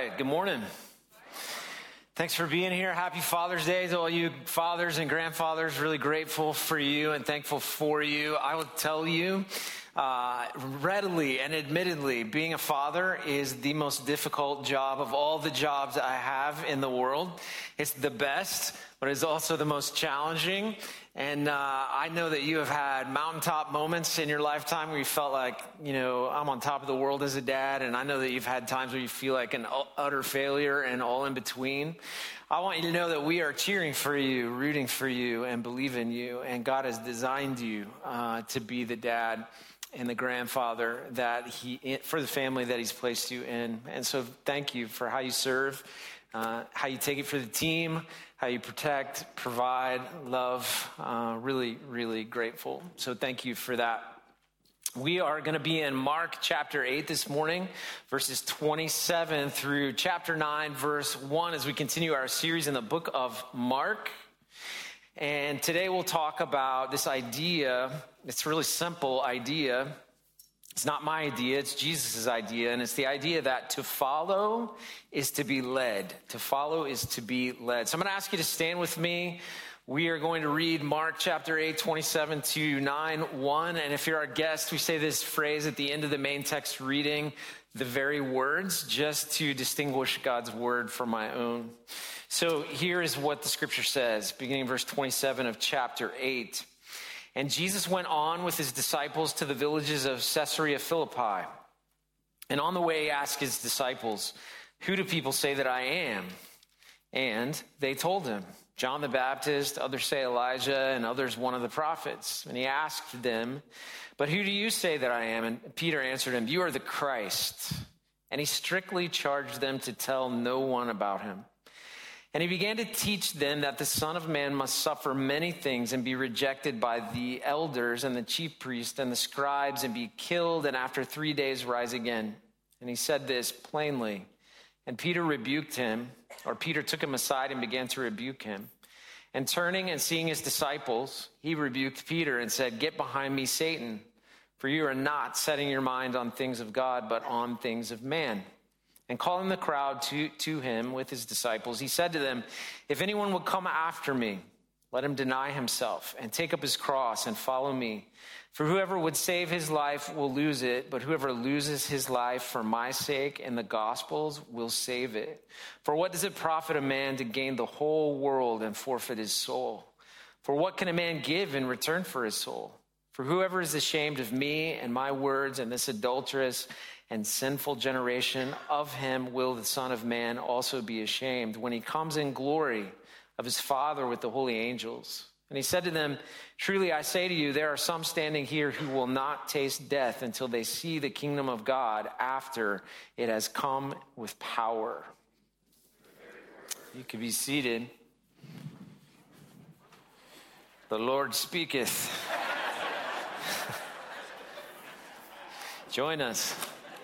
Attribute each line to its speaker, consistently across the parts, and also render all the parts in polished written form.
Speaker 1: right, good morning. Thanks for being here. Happy Father's Day to all you fathers and grandfathers. Really grateful for you and thankful for you. I will tell you readily and admittedly, being a father is the most difficult job of all the jobs I have in the world. It's the best, but it's also the most challenging. And I know that you have had mountaintop moments in your lifetime where you felt like, I'm on top of the world as a dad. And I know that you've had times where you feel like an utter failure and all in between. I want you to know that we are cheering for you, rooting for you, and believe in you. And God has designed you to be the dad and the grandfather for the family that he's placed you in. And so thank you for how you serve, how you take it for the team, how you protect, provide, love. Really, really grateful. So thank you for that. We are going to be in Mark chapter 8 this morning, verses 27 through chapter 9, verse 1, as we continue our series in the book of Mark. And today we'll talk about this idea. It's a really simple idea. It's not my idea, it's Jesus' idea. And it's the idea that to follow is to be led. To follow is to be led. So I'm going to ask you to stand with me. We are going to read Mark chapter 8, 27 to 9, 1. And if you're our guest, we say this phrase at the end of the main text reading, the very words, just to distinguish God's word from my own. So here is what the scripture says, beginning verse 27 of chapter 8. And Jesus went on with his disciples to the villages of Caesarea Philippi. And on the way he asked his disciples, "Who do people say that I am?" And they told him, "John the Baptist, others say Elijah, and others one of the prophets." And he asked them, "But who do you say that I am?" And Peter answered him, "You are the Christ." And he strictly charged them to tell no one about him. And he began to teach them that the Son of Man must suffer many things and be rejected by the elders and the chief priests and the scribes and be killed and after 3 days rise again. And he said this plainly. And Peter took him aside and began to rebuke him. And turning and seeing his disciples, he rebuked Peter and said, "Get behind me, Satan, for you are not setting your mind on things of God, but on things of man." And calling the crowd to him with his disciples, he said to them, "If anyone would come after me, let him deny himself and take up his cross and follow me. For whoever would save his life will lose it, but whoever loses his life for my sake and the gospel's will save it. For what does it profit a man to gain the whole world and forfeit his soul? For what can a man give in return for his soul? For whoever is ashamed of me and my words and this adulterous and sinful generation, of him will the Son of Man also be ashamed when he comes in glory of his Father with the holy angels." And he said to them, "Truly I say to you, there are some standing here who will not taste death until they see the kingdom of God after it has come with power." You can be seated. The Lord speaketh. Join us.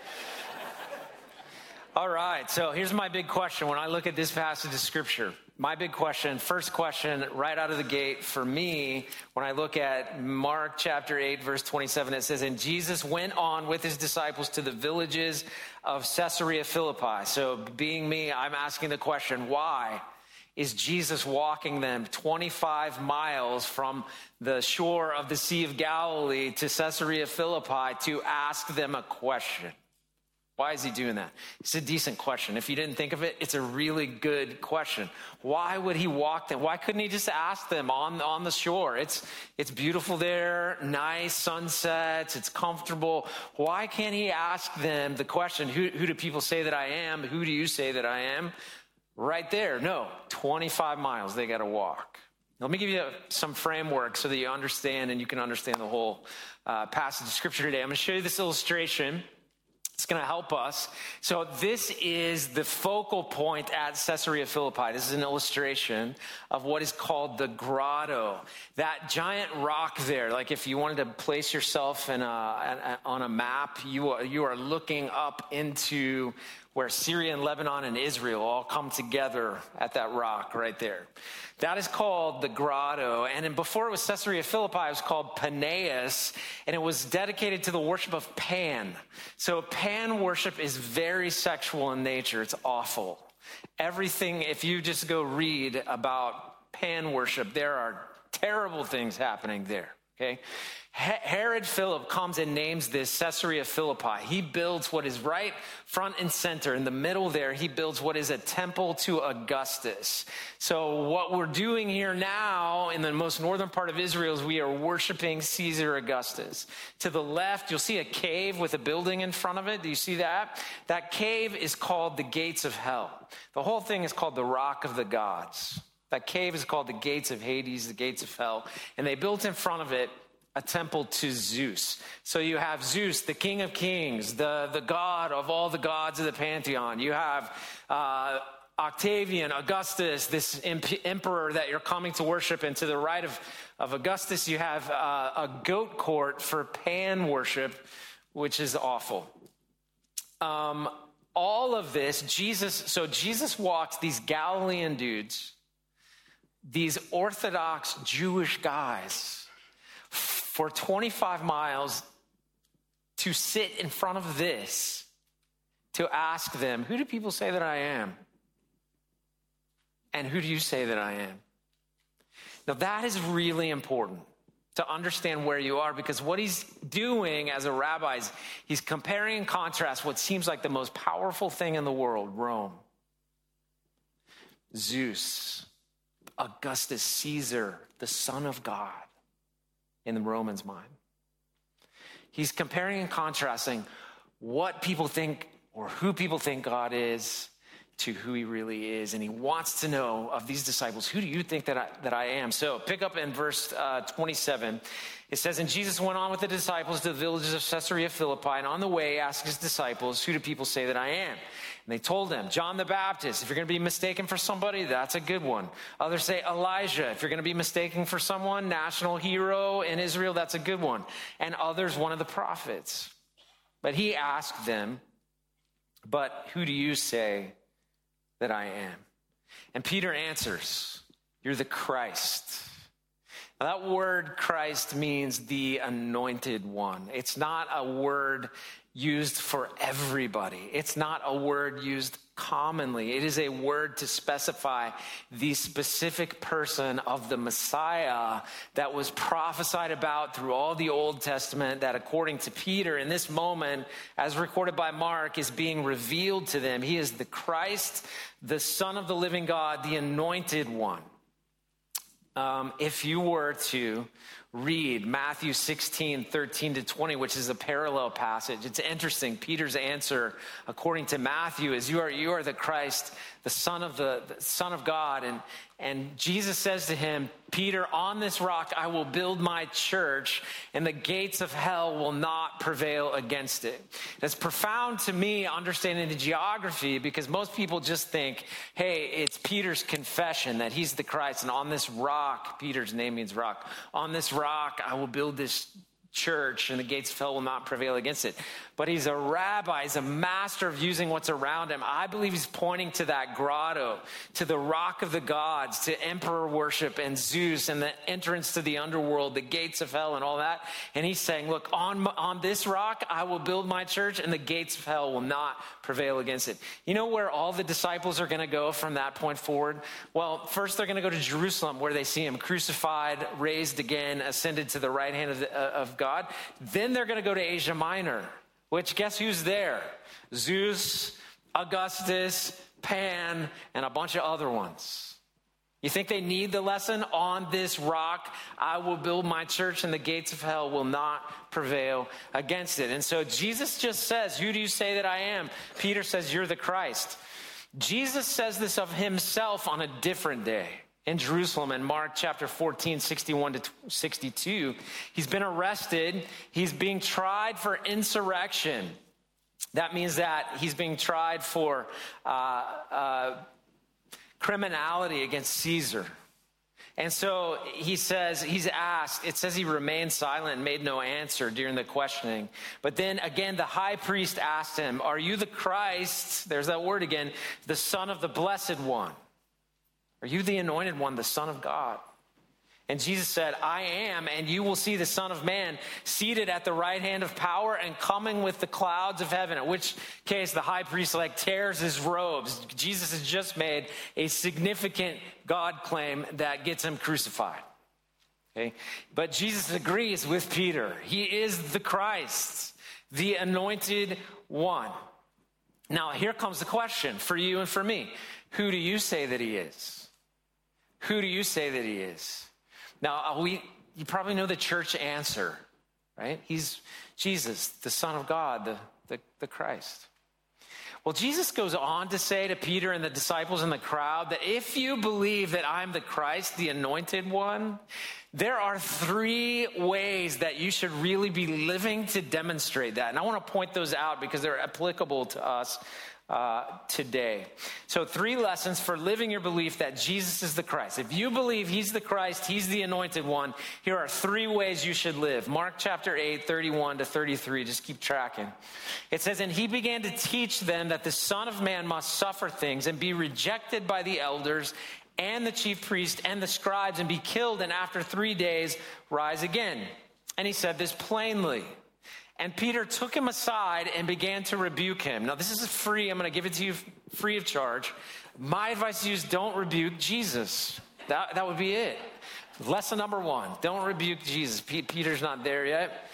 Speaker 1: All right, so here's my big question when I look at this passage of scripture. My big question, first question right out of the gate for me, when I look at Mark chapter 8, verse 27, it says, "And Jesus went on with his disciples to the villages of Caesarea Philippi." So being me, I'm asking the question, why is Jesus walking them 25 miles from the shore of the Sea of Galilee to Caesarea Philippi to ask them a question? Why is he doing that? It's a decent question. If you didn't think of it, it's a really good question. Why would he walk them? Why couldn't he just ask them on the shore? It's beautiful there, nice sunsets, it's comfortable. Why can't he ask them the question, who do people say that I am? Who do you say that I am? Right there. No, 25 miles they got to walk. Let me give you some framework so that you understand and you can understand the whole passage of scripture today. I'm going to show you this illustration. It's going to help us. So this is the focal point at Caesarea Philippi. This is an illustration of what is called the grotto. That giant rock there, like if you wanted to place yourself on a map, you are looking up into where Syria and Lebanon and Israel all come together at that rock right there. That is called the Grotto. And before it was Caesarea Philippi, it was called Paneas, and it was dedicated to the worship of Pan. So Pan worship is very sexual in nature. It's awful. Everything, if you just go read about Pan worship, there are terrible things happening there, okay? Herod Philip comes and names this Caesarea Philippi. He builds what is right front and center. In the middle there, he builds what is a temple to Augustus. So what we're doing here now in the most northern part of Israel is we are worshiping Caesar Augustus. To the left, you'll see a cave with a building in front of it. Do you see that? That cave is called the Gates of Hell. The whole thing is called the Rock of the Gods. That cave is called the Gates of Hades, the Gates of Hell. And they built in front of it a temple to Zeus. So you have Zeus, the King of Kings, the God of all the gods of the pantheon. You have Octavian, Augustus, this emperor that you're coming to worship. And to the right of Augustus, you have a goat court for Pan worship, which is awful. All of this, Jesus walked these Galilean dudes, these Orthodox Jewish guys, for 25 miles to sit in front of this, to ask them, who do people say that I am? And who do you say that I am? Now that is really important to understand where you are, because what he's doing as a rabbi is he's comparing and contrast what seems like the most powerful thing in the world, Rome, Zeus, Augustus Caesar, the Son of God, in the Romans' mind. He's comparing and contrasting what people think or who people think God is to who he really is. And he wants to know of these disciples, who do you think that I am? So pick up in verse 27. It says, and Jesus went on with the disciples to the villages of Caesarea Philippi, and on the way asked his disciples, who do people say that I am? And they told him, John the Baptist. If you're going to be mistaken for somebody, that's a good one. Others say Elijah. If you're going to be mistaken for someone, national hero in Israel, that's a good one. And others, one of the prophets. But he asked them, but who do you say that I am? And Peter answers, you're the Christ. Now, that word Christ means the anointed one. It's not a word used for everybody. It's not a word used commonly. It is a word to specify the specific person of the Messiah that was prophesied about through all the Old Testament, that according to Peter, in this moment, as recorded by Mark, is being revealed to them. He is the Christ, the Son of the living God, the anointed one. If you were to read Matthew 16, 13 to 20, which is a parallel passage, it's interesting. Peter's answer, according to Matthew, is you are the Christ, the Son of God. And Jesus says to him, Peter, on this rock I will build my church, and the gates of hell will not prevail against it. It's profound to me understanding the geography, because most people just think, hey, it's Peter's confession that he's the Christ, and on this rock, Peter's name means rock, on this rock I will build this church, and the gates of hell will not prevail against it. But he's a rabbi, he's a master of using what's around him. I believe he's pointing to that grotto, to the rock of the gods, to emperor worship and Zeus and the entrance to the underworld, the gates of hell and all that. And he's saying, look, on this rock I will build my church, and the gates of hell will not prevail against it. You know where all the disciples are going to go from that point forward? Well, first they're going to go to Jerusalem, where they see him crucified, raised again, ascended to the right hand of God. Then they're going to go to Asia Minor, which guess who's there? Zeus, Augustus, Pan, and a bunch of other ones. You think they need the lesson? On this rock I will build my church, and the gates of hell will not prevail against it. And so Jesus just says, who do you say that I am? Peter says, you're the Christ. Jesus says this of himself on a different day. In Jerusalem, in Mark chapter 14, 61 to 62, he's been arrested. He's being tried for insurrection. That means that he's being tried for criminality against Caesar. And so he says, he's asked, it says he remained silent and made no answer during the questioning. But then again, the high priest asked him, are you the Christ, there's that word again, the Son of the Blessed One? Are you the Anointed One, the Son of God? And Jesus said, I am, and you will see the Son of Man seated at the right hand of power and coming with the clouds of heaven. In which case the high priest tears his robes. Jesus has just made a significant God claim that gets him crucified. Okay? But Jesus agrees with Peter. He is the Christ, the Anointed One. Now here comes the question for you and for me. Who do you say that he is? Who do you say that he is? Now, you probably know the church answer, right? He's Jesus, the Son of God, the Christ. Well, Jesus goes on to say to Peter and the disciples in the crowd that if you believe that I'm the Christ, the Anointed One, there are 3 ways that you should really be living to demonstrate that. And I want to point those out because they're applicable to us today. So 3 lessons for living your belief that Jesus is the Christ. If you believe he's the Christ, he's the Anointed One, here are 3 ways you should live. Mark chapter 8, 31 to 33. Just keep tracking. It says, and he began to teach them that the Son of Man must suffer things and be rejected by the elders and the chief priests and the scribes and be killed and after 3 days rise again. And he said this plainly. And Peter took him aside and began to rebuke him. Now, this is free. I'm going to give it to you free of charge. My advice to you is don't rebuke Jesus. That would be it. Lesson number 1, don't rebuke Jesus. Peter's not there yet.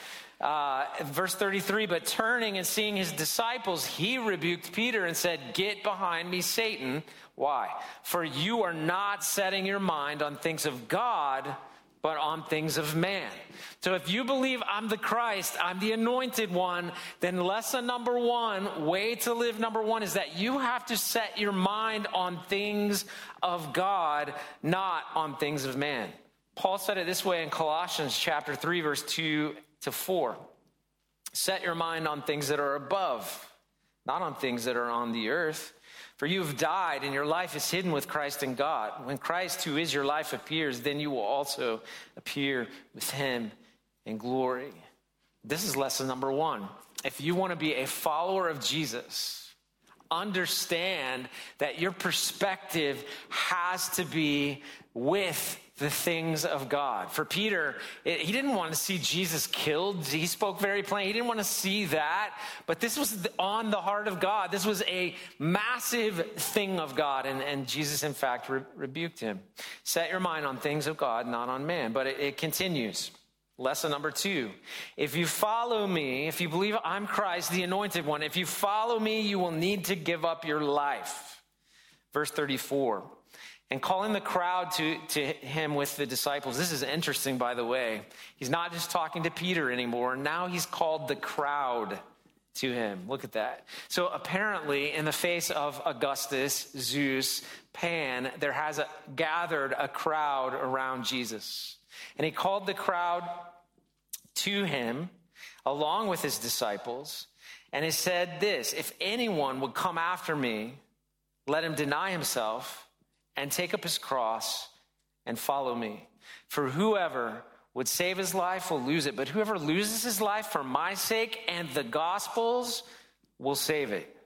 Speaker 1: Verse 33, but turning and seeing his disciples, he rebuked Peter and said, get behind me, Satan. Why? For you are not setting your mind on things of God, but on things of man. So if you believe I'm the Christ, I'm the Anointed One, then lesson number 1, way to live number 1 is that you have to set your mind on things of God, not on things of man. Paul said it this way in Colossians chapter 3, verse 2 to 4. Set your mind on things that are above, not on things that are on the earth. For you have died, and your life is hidden with Christ in God. When Christ, who is your life, appears, then you will also appear with him in glory. This is lesson number 1. If you want to be a follower of Jesus, understand that your perspective has to be with the things of God. For Peter, he didn't want to see Jesus killed. He spoke very plain. He didn't want to see that. But this was on the heart of God. This was a massive thing of God. And Jesus, in fact, rebuked him. Set your mind on things of God, not on man. But it continues. Lesson number 2. If you follow me, if you believe I'm Christ, the Anointed One, if you follow me, you will need to give up your life. Verse 34. And calling the crowd to him with the disciples. This is interesting, by the way. He's not just talking to Peter anymore. Now he's called the crowd to him. Look at that. So apparently, in the face of Augustus, Zeus, Pan, there has gathered a crowd around Jesus. And he called the crowd to him along with his disciples. And he said this, if anyone would come after me, let him deny himself and take up his cross and follow me. For whoever would save his life will lose it, but whoever loses his life for my sake and the gospel's will save it.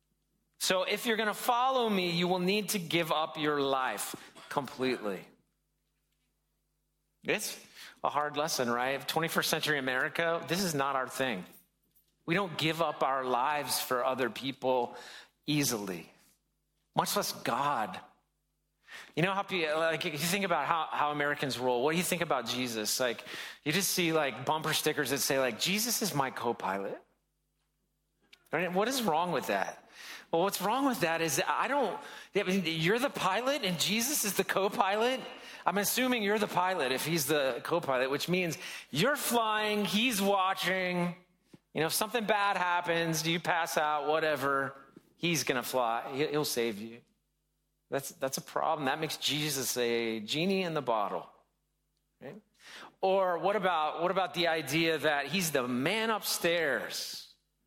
Speaker 1: So if you're going to follow me, you will need to give up your life completely. It's a hard lesson, right? 21st century America, this is not our thing. We don't give up our lives for other people easily, much less God. You know how if you think about how Americans roll, what do you think about Jesus? You just see bumper stickers that say Jesus is my co-pilot. Right? What is wrong with that? Well, what's wrong with that is you're the pilot and Jesus is the co-pilot. I'm assuming you're the pilot if he's the co-pilot, which means you're flying, he's watching. If something bad happens, you pass out, whatever, he's going to fly. He'll save you. That's a problem. That makes Jesus a genie in the bottle. Right? Or what about the idea that he's the man upstairs?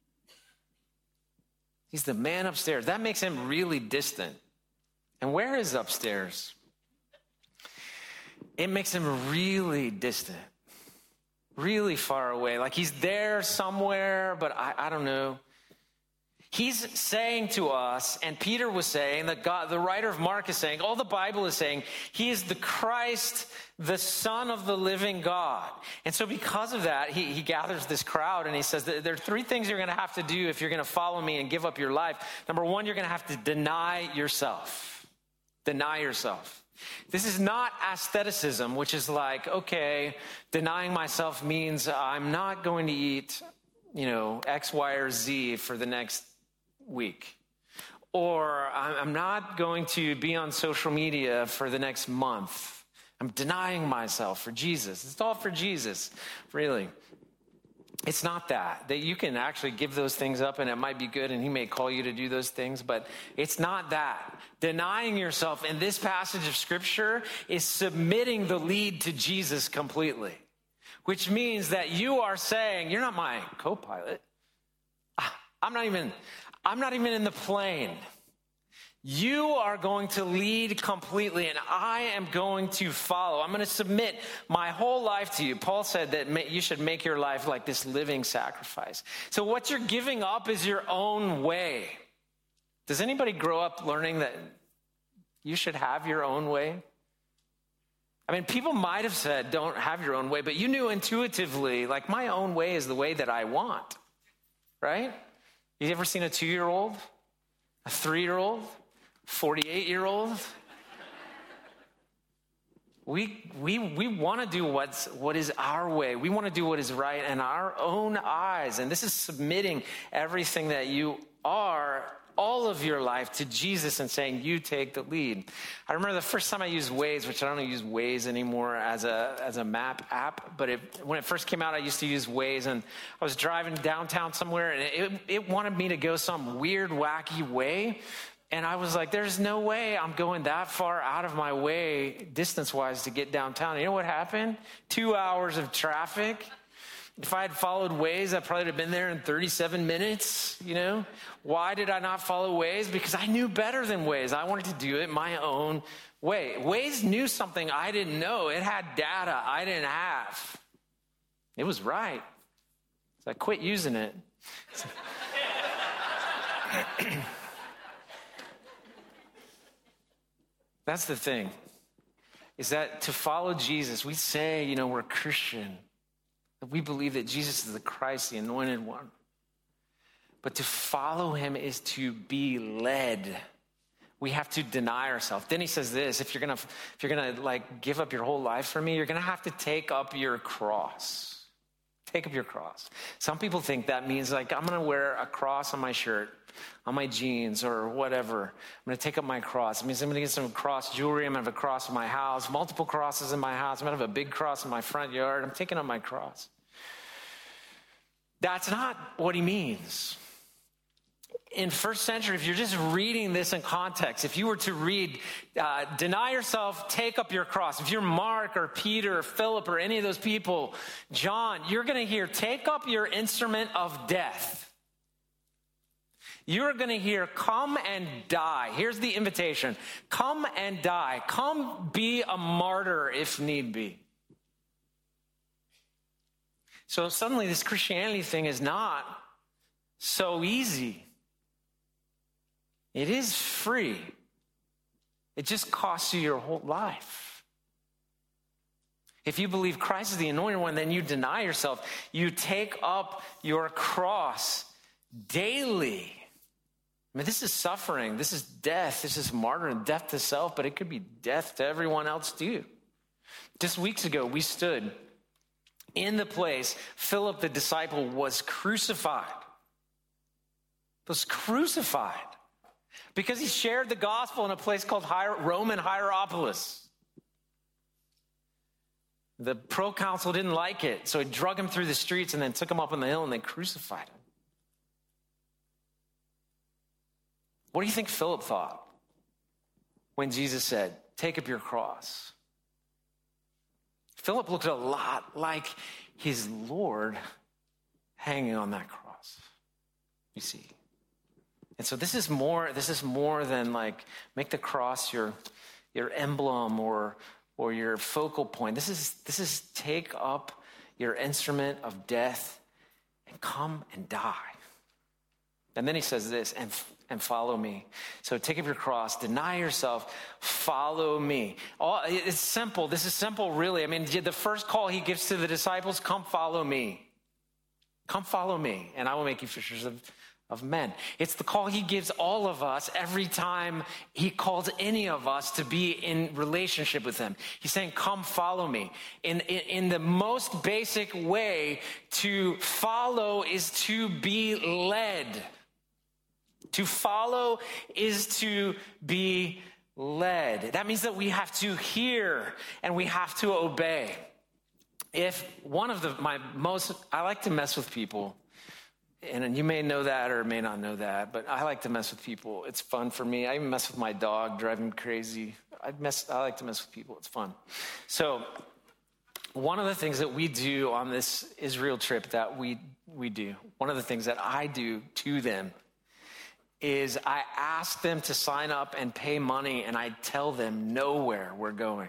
Speaker 1: He's the man upstairs. That makes him really distant. And where is upstairs? it makes him really distant, really far away. Like he's there somewhere, but I don't know. He's saying to us, and Peter was saying, that God, the writer of Mark is saying, all the Bible is saying, he is the Christ, the Son of the living God. And so because of that, he gathers this crowd and he says, there are three things you're going to have to do if you're going to follow me and give up your life. Number one, you're going to have to deny yourself. Deny yourself. This is not asceticism, which is like, okay, denying myself means I'm not going to eat, X, Y, or Z for the next week. Or I'm not going to be on social media for the next month. I'm denying myself for Jesus. It's all for Jesus, really. It's not that you can actually give those things up and it might be good and he may call you to do those things, but it's not that. Denying yourself in this passage of scripture is submitting the lead to Jesus completely, which means that you are saying, you're not my co-pilot. I'm not even in the plane. You are going to lead completely, and I am going to follow. I'm going to submit my whole life to you. Paul said that you should make your life like this living sacrifice. So what you're giving up is your own way. Does anybody grow up learning that you should have your own way? I mean, people might have said, don't have your own way, but you knew intuitively, like, my own way is the way that I want, right? You ever seen a 2-year-old, a 3-year-old, 48-year-old? We want to do what is our way. We want to do what is right in our own eyes. And this is submitting everything that you are, all of your life, to Jesus and saying, you take the lead. I remember the first time I used Waze, which I don't use Waze anymore as a map app, but when it first came out, I used to use Waze, and I was driving downtown somewhere, and it wanted me to go some weird, wacky way. And I was like, there's no way I'm going that far out of my way, distance-wise, to get downtown. You know what happened? 2 hours of traffic. If I had followed Waze, I probably would have been there in 37 minutes, Why did I not follow Waze? Because I knew better than Waze. I wanted to do it my own way. Waze knew something I didn't know. It had data I didn't have. It was right. So I quit using it. That's the thing, is that to follow Jesus, we say, we're a Christian. We believe that Jesus is the Christ, the anointed one. But to follow him is to be led. We have to deny ourselves. Then he says this, if you're gonna like give up your whole life for me, you're gonna have to take up your cross. Take up your cross. Some people think that means like, I'm gonna wear a cross on my shirt, on my jeans, or whatever. I'm gonna take up my cross. It means I'm gonna get some cross jewelry. I'm gonna have a cross in my house, multiple crosses in my house. I'm gonna have a big cross in my front yard. I'm taking up my cross. That's not what he means. In first century, if you're just reading this in context, if you were to read, deny yourself, take up your cross. If you're Mark or Peter or Philip or any of those people, John, you're going to hear, take up your instrument of death. You're going to hear, come and die. Here's the invitation. Come and die. Come be a martyr if need be. So suddenly this Christianity thing is not so easy. It is free. It just costs you your whole life. If you believe Christ is the anointed one, then you deny yourself. You take up your cross daily. I mean, this is suffering. This is death. This is martyrdom, death to self, but it could be death to everyone else too. Just weeks ago, we stood in the place Philip the disciple was crucified. Was crucified because he shared the gospel in a place called Roman Hierapolis. The proconsul didn't like it, so he drug him through the streets and then took him up on the hill and they crucified him. What do you think Philip thought when Jesus said, take up your cross? Philip looked a lot like his Lord hanging on that cross, you see. And so this is more than like make the cross your emblem or or your focal point. This is take up your instrument of death and come and die. And then he says this, and follow me. So take up your cross, deny yourself, follow me. It's simple. This is simple, really. I mean, the first call he gives to the disciples, come follow me. Come follow me, and I will make you fishers of men. It's the call he gives all of us every time he calls any of us to be in relationship with him. He's saying, come follow me. In the most basic way, to follow is to be led. To follow is to be led. That means that we have to hear and we have to obey. If one of I like to mess with people, and you may know that or may not know that, but I like to mess with people. It's fun for me. I even mess with my dog, drive him crazy. I like to mess with people. It's fun. So one of the things that we do on this Israel trip that we do, one of the things that I do to them is I ask them to sign up and pay money, and I tell them nowhere we're going.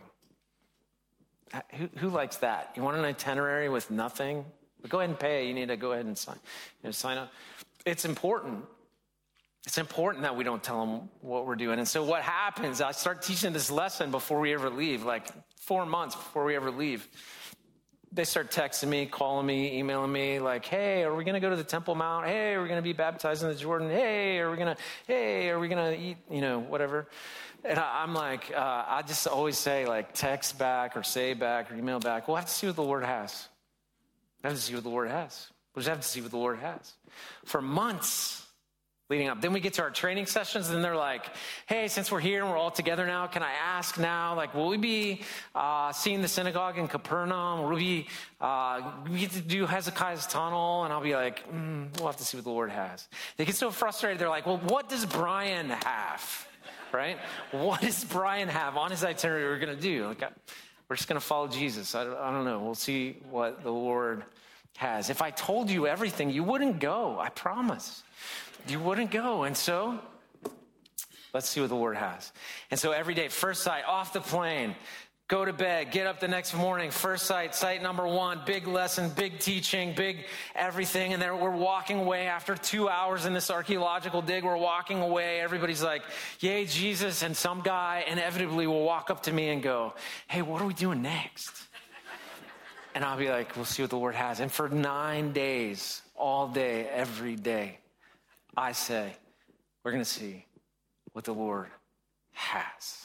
Speaker 1: Who likes that? You want an itinerary with nothing? But go ahead and pay. You need to go ahead and sign up. It's important. It's important that we don't tell them what we're doing. And so what happens, I start teaching this lesson before we ever leave, like 4 months before we ever leave. They start texting me, calling me, emailing me, like, hey, are we going to go to the Temple Mount? Hey, are we going to be baptized in the Jordan? Hey, are we going to eat, whatever? And I'm like, I just always say, like, text back or say back or email back. We'll have to see what the Lord has. I have to see what the Lord has. We'll just have to see what the Lord has. For months leading up. Then we get to our training sessions, and they're like, hey, since we're here and we're all together now, can I ask now, like, will we be seeing the synagogue in Capernaum? Will we get to do Hezekiah's tunnel? And I'll be like, we'll have to see what the Lord has. They get so frustrated. They're like, well, what does Brian have? Right? What does Brian have on his itinerary we're going to do? Like, we're just going to follow Jesus. I don't know. We'll see what the Lord has. If I told you everything, you wouldn't go. I promise. You wouldn't go. And so, let's see what the Lord has. And so every day, first sight, off the plane, go to bed, get up the next morning, first sight, sight number 1, big lesson, big teaching, big everything. And then we're walking away after 2 hours in this archaeological dig. We're walking away. Everybody's like, yay, Jesus. And some guy inevitably will walk up to me and go, hey, what are we doing next? And I'll be like, we'll see what the Lord has. And for 9 days, all day, every day, I say, we're going to see what the Lord has.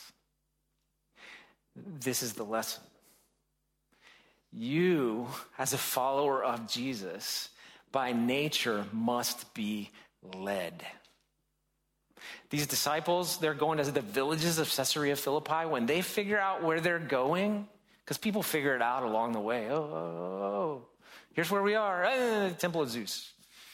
Speaker 1: This is the lesson. You, as a follower of Jesus, by nature must be led. These disciples, they're going to the villages of Caesarea Philippi. When they figure out where they're going, because people figure it out along the way. Oh, here's where we are. Temple of Zeus.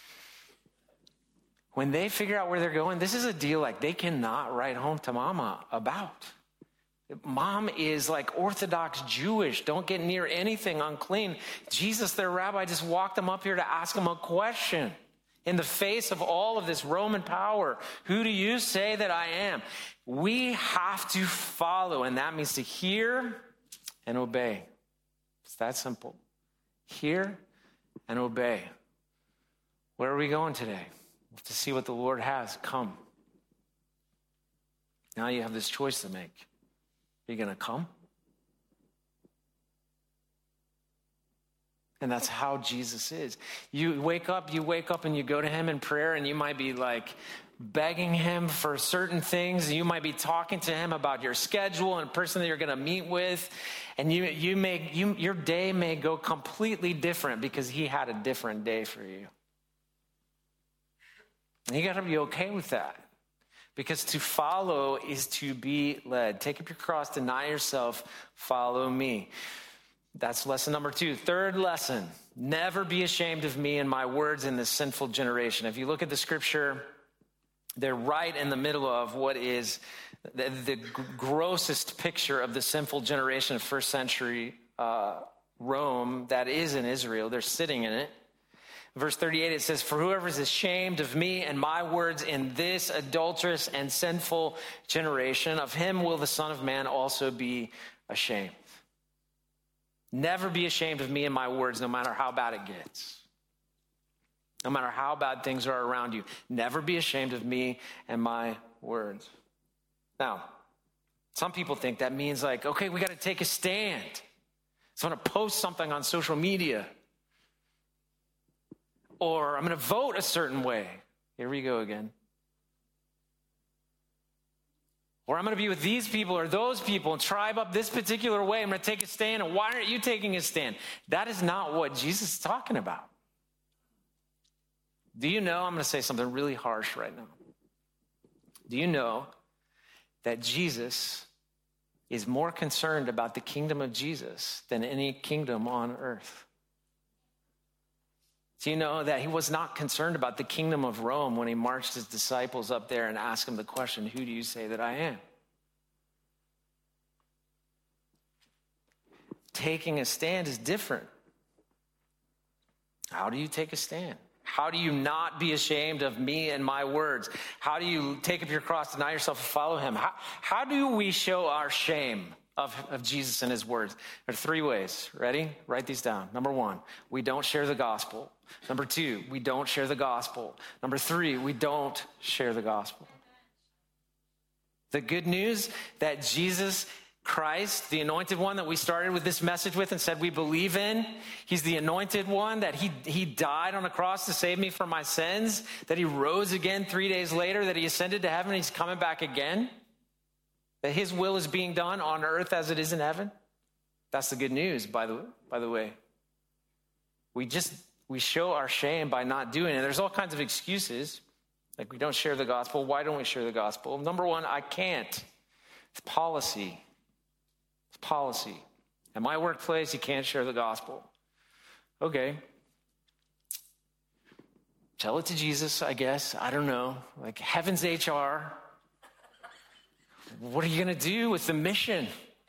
Speaker 1: When they figure out where they're going, this is a deal like they cannot write home to mama about. Mom is like Orthodox Jewish. Don't get near anything unclean. Jesus, their rabbi, just walked them up here to ask them a question. In the face of all of this Roman power, who do you say that I am? We have to follow, and that means to hear and obey. It's that simple. Hear and obey. Where are we going today? To see what the Lord has. Come. Now you have this choice to make. Are you going to come? And that's how Jesus is. You wake up and you go to him in prayer, and you might be like begging him for certain things. You might be talking to him about your schedule and person that you're going to meet with. And your day may go completely different because he had a different day for you. And you got to be okay with that. Because to follow is to be led. Take up your cross, deny yourself, follow me. That's lesson number 2. Third lesson, never be ashamed of me and my words in this sinful generation. If you look at the scripture, they're right in the middle of what is the grossest picture of the sinful generation of first century Rome that is in Israel. They're sitting in it. Verse 38, it says, for whoever is ashamed of me and my words in this adulterous and sinful generation, of him will the Son of Man also be ashamed. Never be ashamed of me and my words, no matter how bad it gets. No matter how bad things are around you, never be ashamed of me and my words. Now, some people think that means like, okay, we got to take a stand. So I'm going to post something on social media. Or I'm going to vote a certain way. Here we go again. Or I'm going to be with these people or those people and tribe up this particular way. I'm going to take a stand. And why aren't you taking a stand? That is not what Jesus is talking about. Do you know, I'm going to say something really harsh right now. Do you know that Jesus is more concerned about the kingdom of Jesus than any kingdom on earth? Do you know that he was not concerned about the kingdom of Rome when he marched his disciples up there and asked them the question, who do you say that I am? Taking a stand is different. How do you take a stand? How do you not be ashamed of me and my words? How do you take up your cross, deny yourself, and follow him? How do we show our shame of Jesus and his words? There are 3 ways. Ready? Write these down. Number 1, we don't share the gospel. Number 2, we don't share the gospel. Number 3, we don't share the gospel. The good news that Jesus Christ, the anointed one that we started with this message with and said we believe in, he's the anointed one, that he died on the cross to save me from my sins, that he rose again 3 days later, that he ascended to heaven, he's coming back again, that his will is being done on earth as it is in heaven. That's the good news, by the way. We show our shame by not doing it. There's all kinds of excuses, like we don't share the gospel. Why don't we share the gospel? Number 1, I can't. It's policy. It's policy. At my workplace, you can't share the gospel. Okay. Tell it to Jesus, I guess. I don't know. Like heaven's HR. What are you going to do with the mission?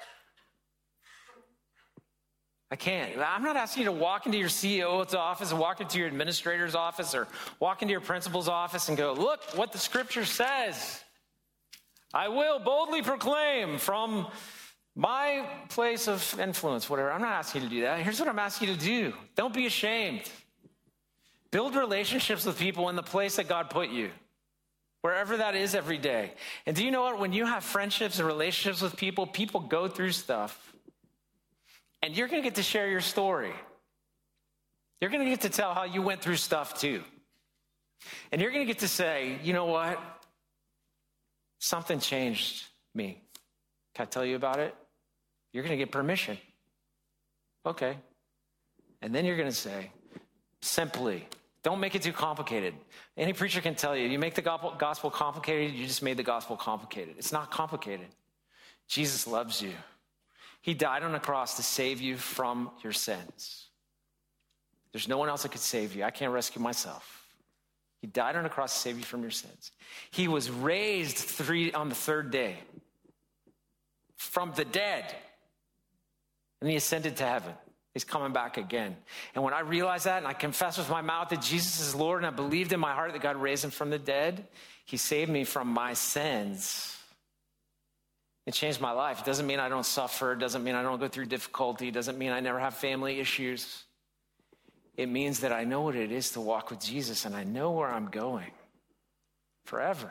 Speaker 1: I can't. I'm not asking you to walk into your CEO's office or walk into your administrator's office or walk into your principal's office and go, look what the scripture says. I will boldly proclaim from my place of influence, whatever. I'm not asking you to do that. Here's what I'm asking you to do. Don't be ashamed. Build relationships with people in the place that God put you, wherever that is every day. And do you know what? When you have friendships and relationships with people, people go through stuff. And you're going to get to share your story. You're going to get to tell how you went through stuff too. And you're going to get to say, you know what? Something changed me. Can I tell you about it? You're going to get permission. Okay. And then you're going to say, simply, don't make it too complicated. Any preacher can tell you, you make the gospel complicated, you just made the gospel complicated. It's not complicated. Jesus loves you. He died on the cross to save you from your sins. There's no one else that could save you. I can't rescue myself. He died on the cross to save you from your sins. He was raised on the 3rd day from the dead. And he ascended to heaven. He's coming back again. And when I realized that and I confessed with my mouth that Jesus is Lord and I believed in my heart that God raised him from the dead, he saved me from my sins. It changed my life. It doesn't mean I don't suffer. It doesn't mean I don't go through difficulty. It doesn't mean I never have family issues. It means that I know what it is to walk with Jesus and I know where I'm going forever.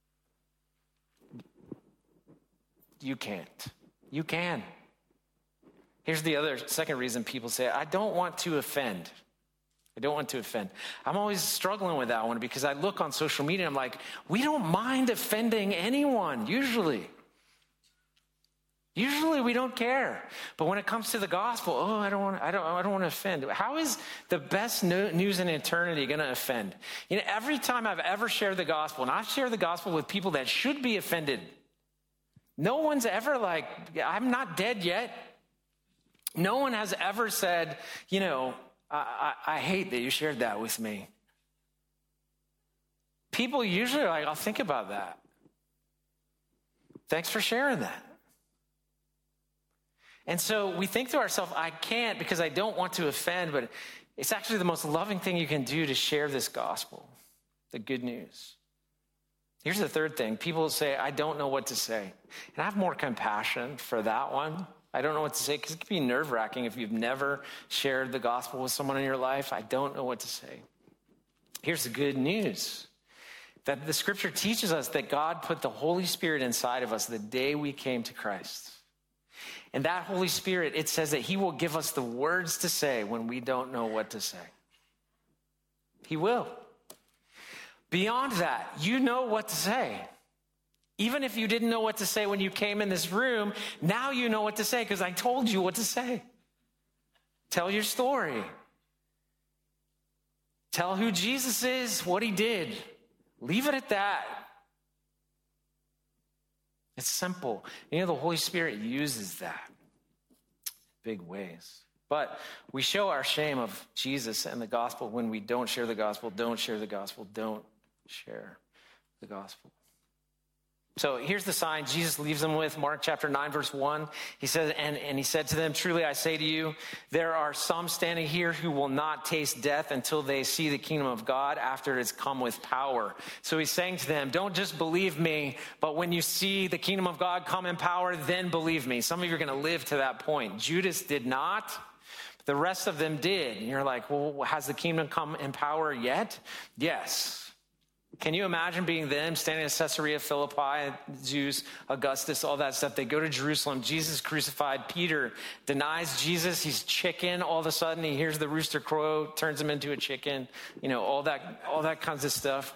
Speaker 1: You can't. You can. Here's the second reason people say, I don't want to offend. I don't want to offend. I'm always struggling with that one because I look on social media and I'm like, we don't mind offending anyone, usually. Usually we don't care. But when it comes to the gospel, I don't want to offend. How is the best news in eternity going to offend? You know, every time I've ever shared the gospel, and I've shared the gospel with people that should be offended, no one's ever like, I'm not dead yet. No one has ever said, you know, I hate that you shared that with me. People usually are like, I'll think about that. Thanks for sharing that. And so we think to ourselves, I can't because I don't want to offend, but it's actually the most loving thing you can do to share this gospel, the good news. Here's the third thing. People say, I don't know what to say. And I have more compassion for that one I don't know what to say because it can be nerve-wracking if you've never shared the gospel with someone in your life. I don't know what to say. Here's the good news. That the scripture teaches us that God put the Holy Spirit inside of us the day we came to Christ. And that Holy Spirit, it says that he will give us the words to say when we don't know what to say. He will. Beyond that, you know what to say. Even if you didn't know what to say when you came in this room, now you know what to say because I told you what to say. Tell your story. Tell who Jesus is, what he did. Leave it at that. It's simple. You know, the Holy Spirit uses that in big ways. But we show our shame of Jesus and the gospel when we don't share the gospel, don't share the gospel, don't share the gospel. So here's the sign Jesus leaves them with, Mark chapter 9, verse 1. He says, and he said to them, truly I say to you, there are some standing here who will not taste death until they see the kingdom of God after it has come with power. So he's saying to them, don't just believe me, but when you see the kingdom of God come in power, then believe me. Some of you are going to live to that point. Judas did not. The rest of them did. And you're like, well, has the kingdom come in power yet? Yes. Can you imagine being them standing in Caesarea Philippi, Zeus, Augustus, all that stuff? They go to Jerusalem. Jesus crucified. Peter denies Jesus. He's chicken. All of a sudden, he hears the rooster crow, turns him into a chicken. You know, all that kinds of stuff.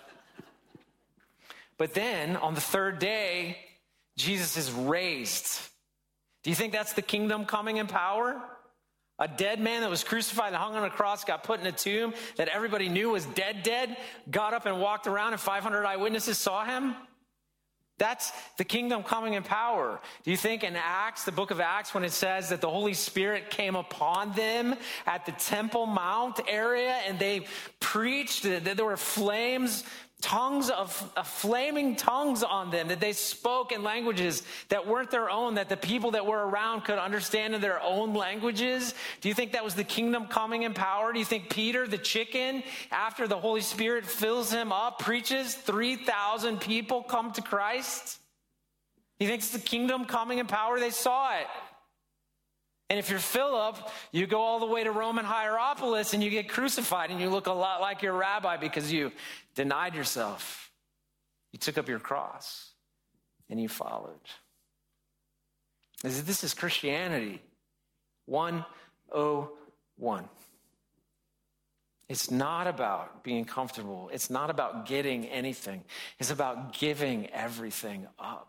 Speaker 1: But then, on the third day, Jesus is raised. Do you think that's the kingdom coming in power? A dead man that was crucified and hung on a cross, got put in a tomb that everybody knew was dead, got up and walked around and 500 eyewitnesses saw him? That's the kingdom coming in power. Do you think in Acts, the book of Acts, when it says that the Holy Spirit came upon them at the Temple Mount area and they preached, that there were flames, tongues of flaming tongues on them, that they spoke in languages that weren't their own, that the people that were around could understand in their own languages? Do you think that was the kingdom coming in power? Do you think Peter, the chicken, after the Holy Spirit fills him up, preaches, 3,000 people come to Christ? Do you think it's the kingdom coming in power? They saw it. And if you're Philip, you go all the way to Roman Hierapolis and you get crucified and you look a lot like your rabbi because you denied yourself. You took up your cross and you followed. This is Christianity 101. It's not about being comfortable. It's not about getting anything. It's about giving everything up.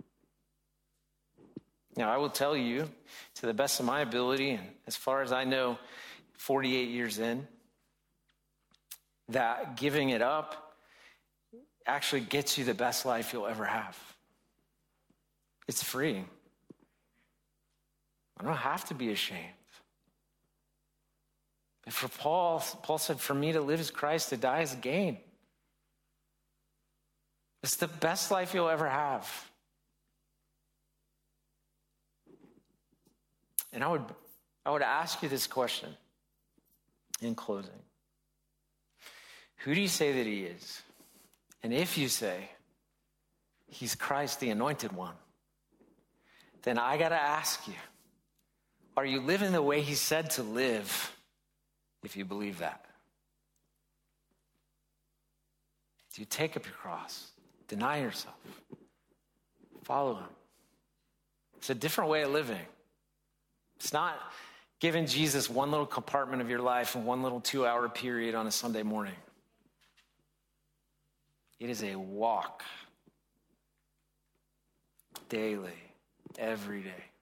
Speaker 1: Now, I will tell you, to the best of my ability, and as far as I know, 48 years in, that giving it up actually gets you the best life you'll ever have. It's free. I don't have to be ashamed. But for Paul said, for me to live is Christ, to die is gain. It's the best life you'll ever have. And I would ask you this question in closing. Who do you say that he is? And if you say he's Christ, the anointed one, then I got to ask you, are you living the way he said to live if you believe that? Do you take up your cross, deny yourself, follow him? It's a different way of living. It's not giving Jesus one little compartment of your life in one little 2-hour period on a Sunday morning. It is a walk daily, every day.